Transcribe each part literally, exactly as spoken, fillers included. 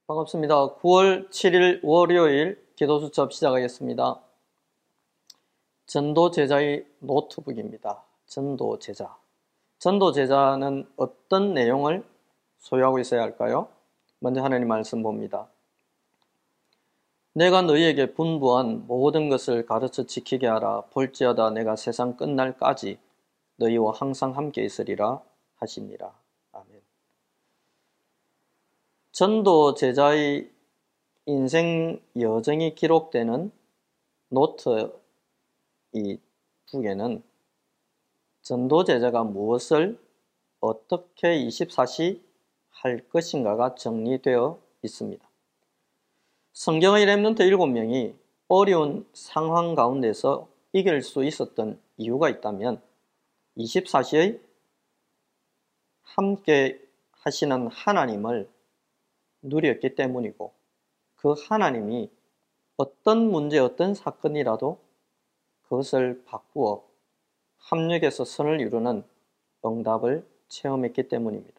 반갑습니다. 구월 칠일 월요일 기도 수첩 시작하겠습니다. 전도 제자의 노트북입니다. 전도 제자. 전도 제자는 어떤 내용을 소유하고 있어야 할까요? 먼저 하나님 말씀 봅니다. 내가 너희에게 분부한 모든 것을 가르쳐 지키게 하라. 볼지어다 내가 세상 끝날까지 너희와 항상 함께 있으리라 하시니라. 아멘. 전도 제자의 인생 여정이 기록되는 노트 이 북에는 전도 제자가 무엇을 어떻게 이십사시 할 것인가가 정리되어 있습니다. 성경의 렘넌트 일곱 명이 어려운 상황 가운데서 이길 수 있었던 이유가 있다면 이십사시의 함께 하시는 하나님을 누렸기 때문이고, 그 하나님이 어떤 문제, 어떤 사건이라도 그것을 바꾸어 합력해서 선을 이루는 응답을 체험했기 때문입니다.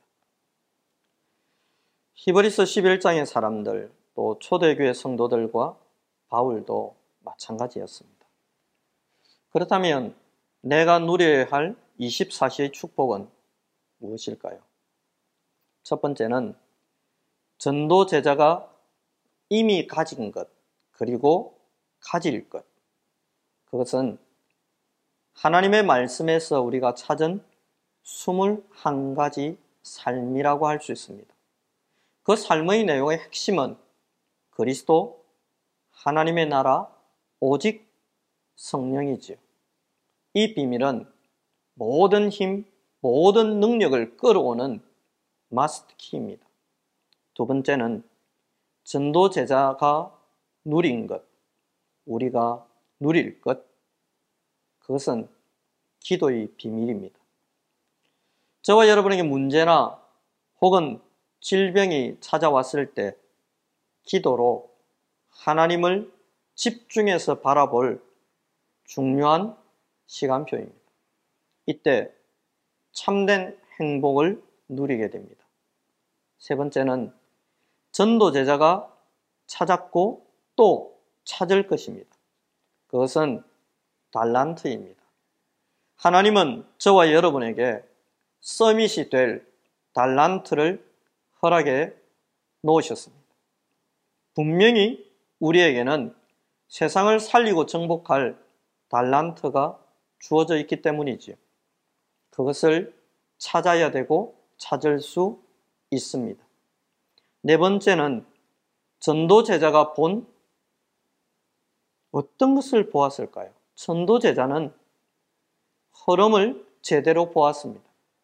히브리서 십일 장의 사람들, 또 초대교회 성도들과 바울도 마찬가지였습니다. 그렇다면 내가 누려야 할 이십사시의 축복은 무엇일까요? 첫 번째는 전도 제자가 이미 가진 것, 그리고 가질 것. 그것은 하나님의 말씀에서 우리가 찾은 이십일 가지 삶이라고 할 수 있습니다. 그 삶의 내용의 핵심은 그리스도, 하나님의 나라, 오직 성령이지요. 이 비밀은 모든 힘, 모든 능력을 끌어오는 마스터 키입니다. 두 번째는 전도 제자가 누린 것, 우리가 누릴 것, 그것은 기도의 비밀입니다. 저와 여러분에게 문제나 혹은 질병이 찾아왔을 때 기도로 하나님을 집중해서 바라볼 중요한 시간표입니다. 이때 참된 행복을 누리게 됩니다. 세 번째는 전도 제자가 찾았고 또 찾을 것입니다. 그것은 달란트입니다. 하나님은 저와 여러분에게 서밋이 될 달란트를 허락해 놓으셨습니다. 분명히 우리에게는 세상을 살리고 정복할 달란트가 주어져 있기 때문이지요. 그것을 찾아야 되고 찾을 수 있습니다. 네 번째는 전도 제자가 본 어떤 것을 보았을까요? 전도 제자는 흐름을 제대로 보았습니다.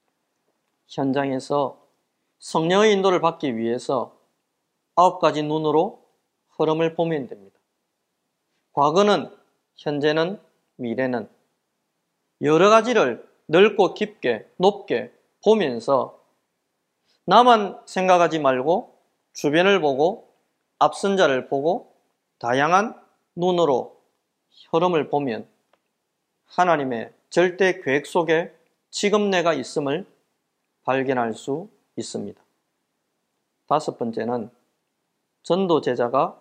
현장에서 성령의 인도를 받기 위해서 아홉 가지 눈으로 흐름을 보면 됩니다. 과거는, 현재는, 미래는 여러 가지를 넓고 깊게, 높게 보면서 나만 생각하지 말고 주변을 보고 앞선 자를 보고 다양한 눈으로 흐름을 보면 하나님의 절대 계획 속에 지금 내가 있음을 발견할 수 있습니다. 다섯 번째는 전도 제자가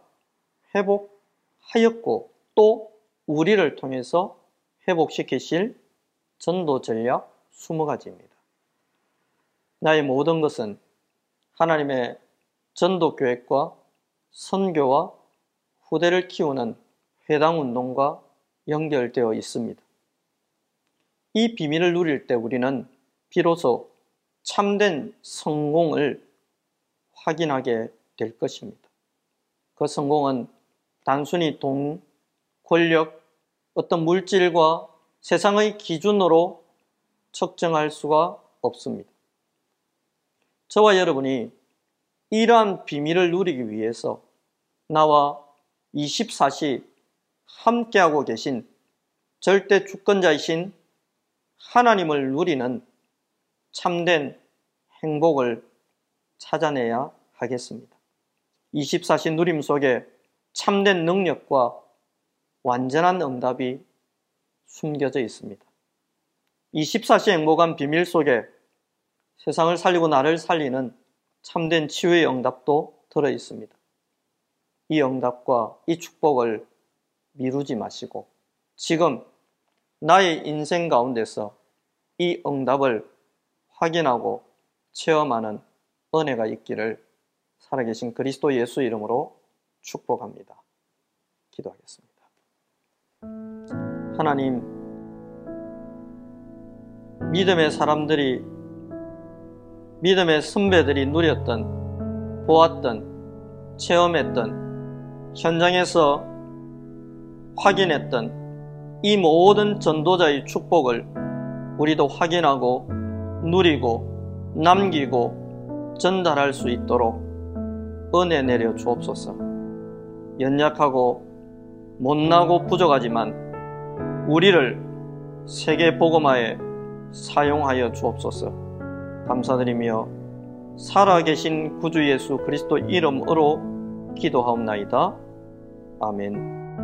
회복하였고 또 우리를 통해서 회복시키실 전도 전략 이십 가지입니다. 나의 모든 것은 하나님의 전도 계획과 선교와 후대를 키우는 회당 운동과 연결되어 있습니다. 이 비밀을 누릴 때 우리는 비로소 참된 성공을 확인하게 될 것입니다. 그 성공은 단순히 돈, 권력, 어떤 물질과 세상의 기준으로 측정할 수가 없습니다. 저와 여러분이 이러한 비밀을 누리기 위해서 나와 이십사시 함께하고 계신 절대 주권자이신 하나님을 누리는 참된 행복을 찾아내야 하겠습니다. 이십사시 누림 속에 참된 능력과 완전한 응답이 숨겨져 있습니다. 이십사시 행복한 비밀 속에 세상을 살리고 나를 살리는 참된 치유의 응답도 들어 있습니다. 이 응답과 이 축복을 미루지 마시고 지금 나의 인생 가운데서 이 응답을 확인하고 체험하는 은혜가 있기를 살아계신 그리스도 예수 이름으로 축복합니다. 기도하겠습니다. 하나님, 믿음의 사람들이, 믿음의 선배들이 누렸던, 보았던, 체험했던, 현장에서 확인했던 이 모든 전도자의 축복을 우리도 확인하고 누리고 남기고 전달할 수 있도록 은혜 내려 주옵소서. 연약하고 못나고 부족하지만 우리를 세계 복음화에 사용하여 주옵소서. 감사드리며 살아계신 구주 예수 그리스도 이름으로 기도하옵나이다. 아멘.